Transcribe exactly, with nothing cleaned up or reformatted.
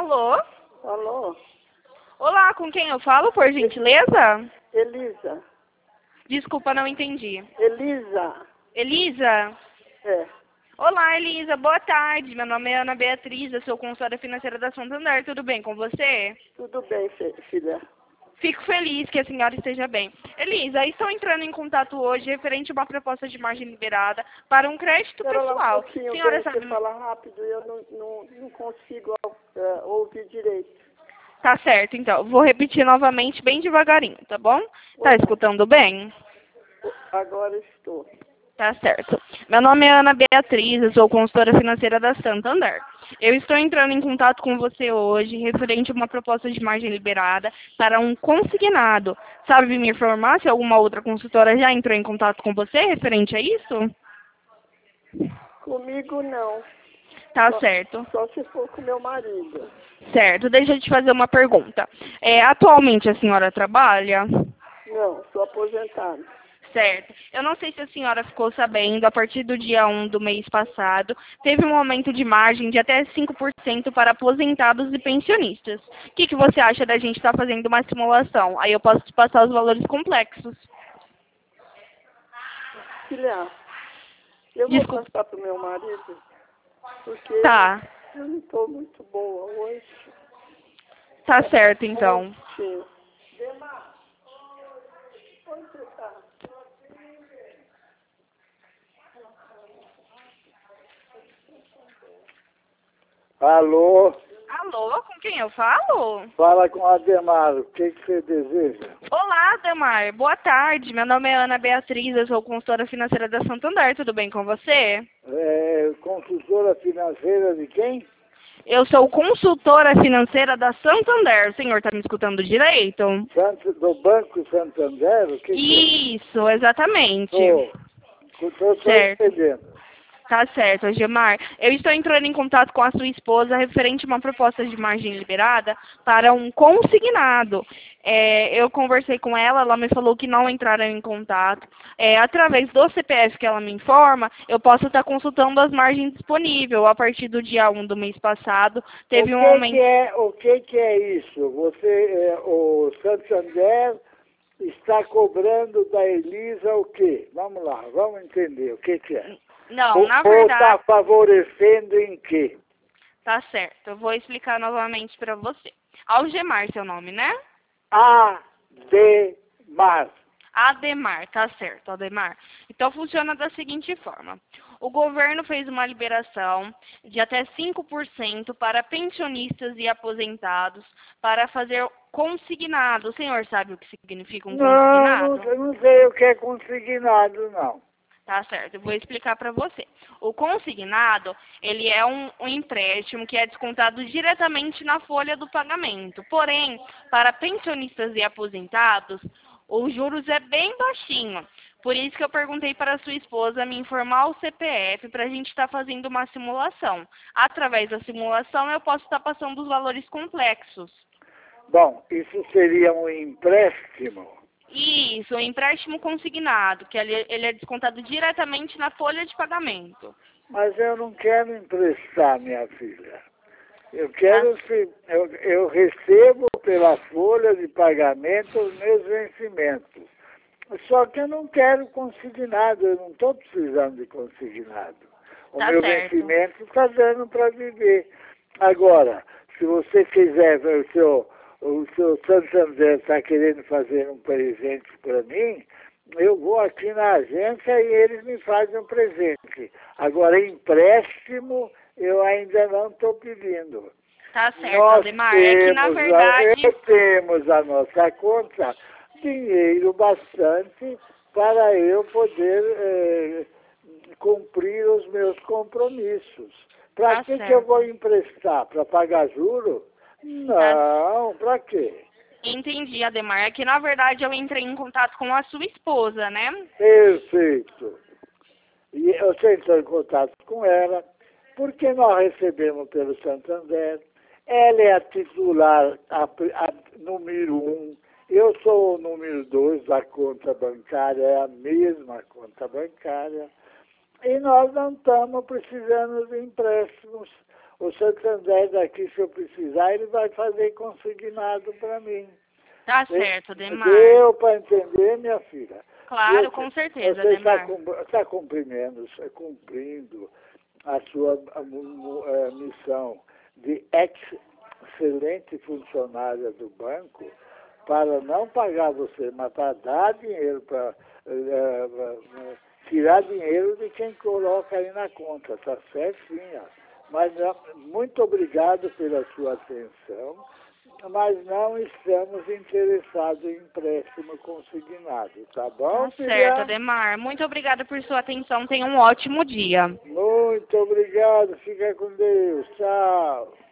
Alô? Alô? Olá, com quem eu falo, por gentileza? Elisa. Desculpa, não entendi. Elisa. Elisa? É. Olá, Elisa, boa tarde. Meu nome é Ana Beatriz, eu sou consultora financeira da Santander. Tudo bem com você? Tudo bem, fi- filha. Fico feliz que a senhora esteja bem. Elisa, estou entrando em contato hoje referente a uma proposta de margem liberada para um crédito Espera lá um pessoal. pouquinho, Senhora bem, você sabe... fala rápido e eu não, não, não consigo é, ouvir direito. Tá certo, então. Vou repetir novamente bem devagarinho, tá bom? Tá Oi. escutando bem? Agora estou. Tá certo. Meu nome é Ana Beatriz, eu sou consultora financeira da Santander. Eu estou entrando em contato com você hoje referente a uma proposta de margem liberada para um consignado. Sabe me informar se alguma outra consultora já entrou em contato com você referente a isso? Comigo não. Tá Só, certo. só se for com meu marido. Certo. Deixa eu te fazer uma pergunta. É, atualmente a senhora trabalha? Não, sou aposentado. Certo. Eu não sei se a senhora ficou sabendo, a partir do dia um do mês passado, teve um aumento de margem de até cinco por cento para aposentados e pensionistas. O que, que você acha da gente estar fazendo uma simulação? Aí eu posso te passar os valores complexos. Filha, eu Desculpa. vou passar pro meu marido, porque Tá. eu não estou muito boa hoje. Tá certo, então. Sim. Dema, onde você está? Alô, Alô, com quem eu falo? fala com Ademar, o que, que você deseja? Olá, Ademar. Boa tarde. Meu nome é Ana Beatriz, eu sou consultora financeira da Santander. Tudo bem com você? É, consultora financeira de quem? Eu sou consultora financeira da Santander. O senhor está me escutando direito? Santo, do Banco Santander? O que, que Isso, exatamente. é? Tô, tô, tô Certo. entendendo. Tá certo, Agemar. Eu estou entrando em contato com a sua esposa referente a uma proposta de margem liberada para um consignado. É, eu conversei com ela, ela me falou que não entraram em contato. É, através do C P F que ela me informa, eu posso estar consultando as margens disponíveis. A partir do dia um do mês passado, teve o um que, aumento... que é, o que, que é isso? Você, é, o Santander está cobrando da Elisa o quê? Vamos lá, vamos entender o que, que é. Não, Ou na está verdade... favorecendo em quê? Tá certo, eu vou explicar novamente para você. Algemar, seu nome, né? Ademar. Ademar, tá certo, Ademar. Então funciona da seguinte forma. O governo fez uma liberação de até cinco por cento para pensionistas e aposentados para fazer consignado. O senhor sabe o que significa um Não, consignado? não, eu não sei o que é consignado, não. Tá certo, eu vou explicar para você. O consignado, ele é um, um empréstimo que é descontado diretamente na folha do pagamento. Porém, para pensionistas e aposentados, os juros é bem baixinho. Por isso que eu perguntei para a sua esposa me informar o C P F para a gente estar fazendo uma simulação. Através da simulação, eu posso estar passando os valores complexos. Bom, isso seria um empréstimo. Isso, um empréstimo consignado, que ele, ele é descontado diretamente na folha de pagamento. Mas eu não quero emprestar, minha filha. Eu quero, se, eu, eu recebo pela folha de pagamento os meus vencimentos. Só que eu não quero consignado, eu não estou precisando de consignado. O Tá meu certo. vencimento está dando para viver. Agora, se você quiser, o seu, o seu Santander está querendo fazer um presente para mim, eu vou aqui na agência e eles me fazem um presente. Agora, empréstimo, eu ainda não estou pedindo. Tá certo, Nós Ademar. É que, na temos, verdade... a, temos a nossa conta dinheiro bastante para eu poder eh, cumprir os meus compromissos. Para Tá que, certo. que eu vou emprestar? Para pagar juro? Não, para quê? Entendi, Ademar. É que, na verdade, eu entrei em contato com a sua esposa, né? Perfeito. E eu entrei em contato com ela, porque nós recebemos pelo Santander. Ela é a titular, a, a número um. Eu sou o número dois da conta bancária, é a mesma conta bancária. E nós não estamos precisando de empréstimos. O Santander daqui, se eu precisar, ele vai fazer consignado para mim. Tá certo, Ademar. Deu para entender, minha filha? Claro, Eu, com certeza, você está Ademar. tá cumprindo, cumprindo a sua a, a, a missão de excelente funcionária do banco para não pagar você, mas para dar dinheiro, para uh, uh, tirar dinheiro de quem coloca aí na conta, tá certinho. Mas não, muito obrigado pela sua atenção, mas não estamos interessados em empréstimo consignado, tá bom, Tá filha? certo, Ademar. Muito obrigada por sua atenção. Tenha um ótimo dia. Muito obrigado, fica com Deus, tchau.